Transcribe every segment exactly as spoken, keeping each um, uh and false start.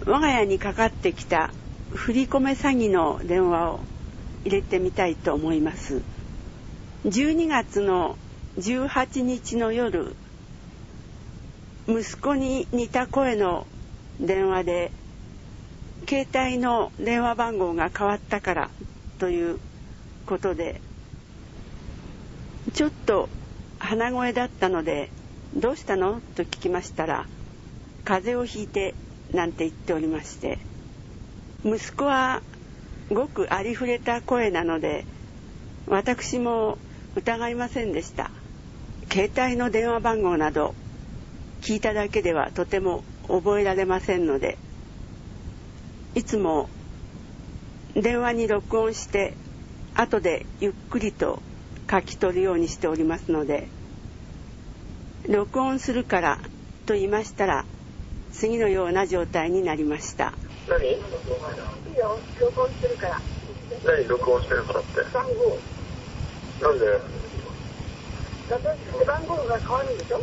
我が家にかかってきた振り込め詐欺の電話を入れてみたいと思います。じゅうにがつのじゅうはちにちの夜、息子に似た声の電話で携帯の電話番号が変わったからということで、ちょっと鼻声だったのでどうしたのと聞きましたら、風邪をひいてなんて言っておりまして、息子はごくありふれた声なので私も疑いませんでした。携帯の電話番号など聞いただけではとても覚えられませんので、いつも電話に録音して後でゆっくりと書き取るようにしておりますので、録音するからと言いましたら次のような状態になりました。 何？いいよ、録音してるから。 何録音してるからって？ 番号。 なんで？ だって番号が変わるんでしょ？ うん。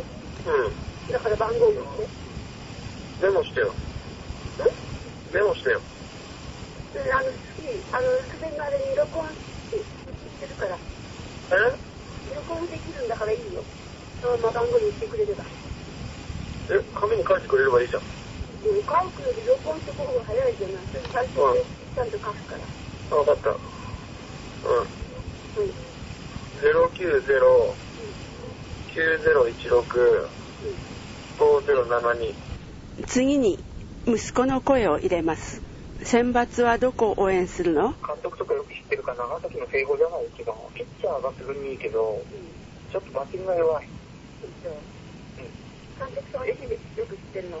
だから番号を言って。 メモしてよ。 え？ メモしてよ。 で、あの、あの、すでにあれに録音してるから。 え？ 録音できるんだからいいよ。そのまま番号言ってくれれば。 え、紙に書いてくれればいいじゃん。 書くより録音してく方が早いじゃない。最初でちゃんと書くから。 あ、わかった。うん。 うん。 ゼロきゅうゼロ きゅうゼロいちろく ごゼロななに。 次に息子の声を入れます。選抜はどこを応援するの？ 監督とかよく知ってるから、長崎の聖子じゃないけど、ピッチャーがすぐにいいけど、ちょっとバッティングが弱い。 監督さんは愛媛よく知ってるの？ うん。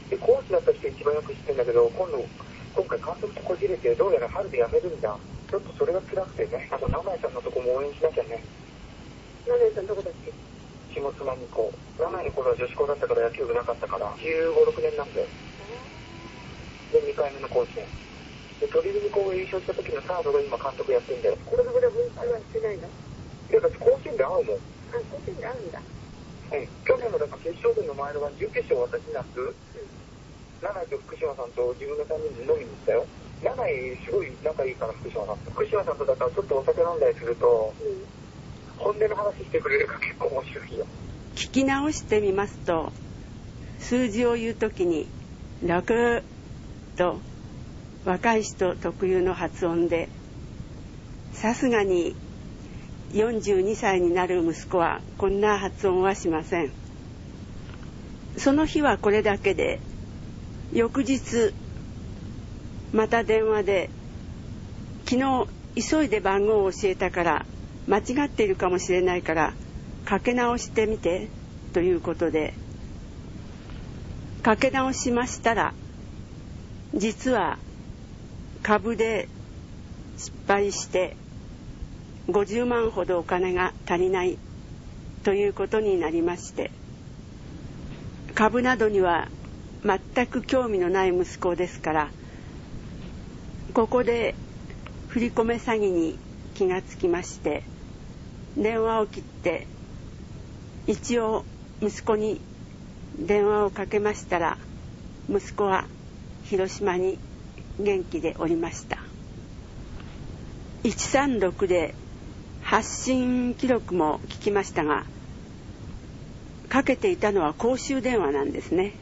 で、コーチだった人一番よく知ってるんだけど、今度、今回監督とこじれて、どうやら春で辞めるんだ。ちょっとそれが辛くてね。あと、名前さんのとこも応援しなきゃね。 名前さんどこだっけ？ 下妻にこう。名前の頃は女子校だったから野球部なかったから、じゅうご、ろくねんなんだよ。で、にかいめのコーチね。で、鳥海高が優勝した時のサードが今監督やってんだよ。 これぐらい分析はしてないの？ いや、だって甲子園で会うもん。 あ、甲子園で会うんだ。 うん、去年のだから決勝戦の前の晩、準決勝私夏、うん、七井と福島さんと自分のさんにんで飲みに行ったよ。七井すごい仲いいから、福島さんと。福島さんとだからちょっとお酒飲んだりすると、うん、本音の話してくれるから結構面白いよ。 聞き直してみますと、数字を言うときにろくと若い人特有の発音で、さすがによんじゅうにさいになる息子はこんな発音はしません。その日はこれだけで、翌日また電話で、昨日急いで番号を教えたから間違っているかもしれないからかけ直してみてということで、かけ直しましたら、実は株で失敗してごじゅうまんほどお金が足りないということになりまして、株などには全く興味のない息子ですから、ここで振り込め詐欺に気がつきまして、電話を切って一応息子に電話をかけましたら、息子は広島に元気でおりました。いちさんろくで発信記録も聞きましたが、かけていたのは公衆電話なんですね。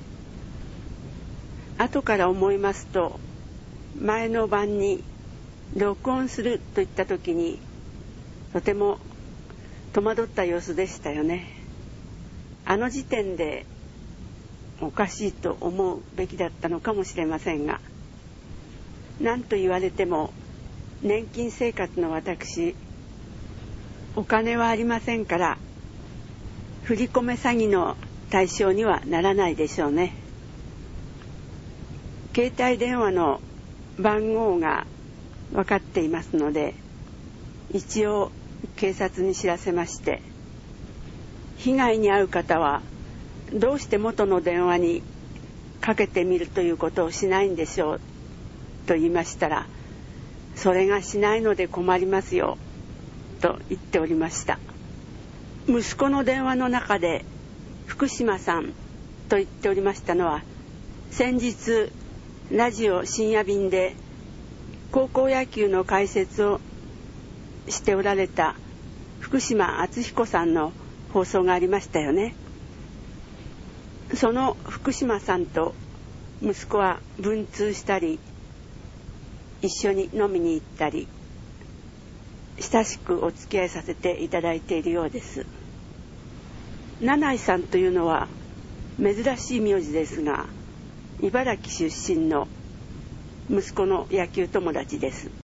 後から思いますと、前の晩に録音すると言った時にとても戸惑った様子でしたよね。あの時点でおかしいと思うべきだったのかもしれませんが、何と言われても年金生活の私、お金はありませんから、振り込め詐欺の対象にはならないでしょうね。携帯電話の番号が分かっていますので、一応警察に知らせまして、被害に遭う方はどうして元の電話にかけてみるということをしないんでしょうと言いましたら、それがしないので困りますよと言っておりました。息子の電話の中で福島さんと言っておりましたのは、先日ラジオ深夜便で高校野球の解説をしておられた福島敦彦さんの放送がありましたよね。その福島さんと息子は文通したり、一緒に飲みに行ったり、親しくお付き合いさせていただいているようです。七井さんというのは珍しい名字ですが、茨城出身の息子の野球友達です。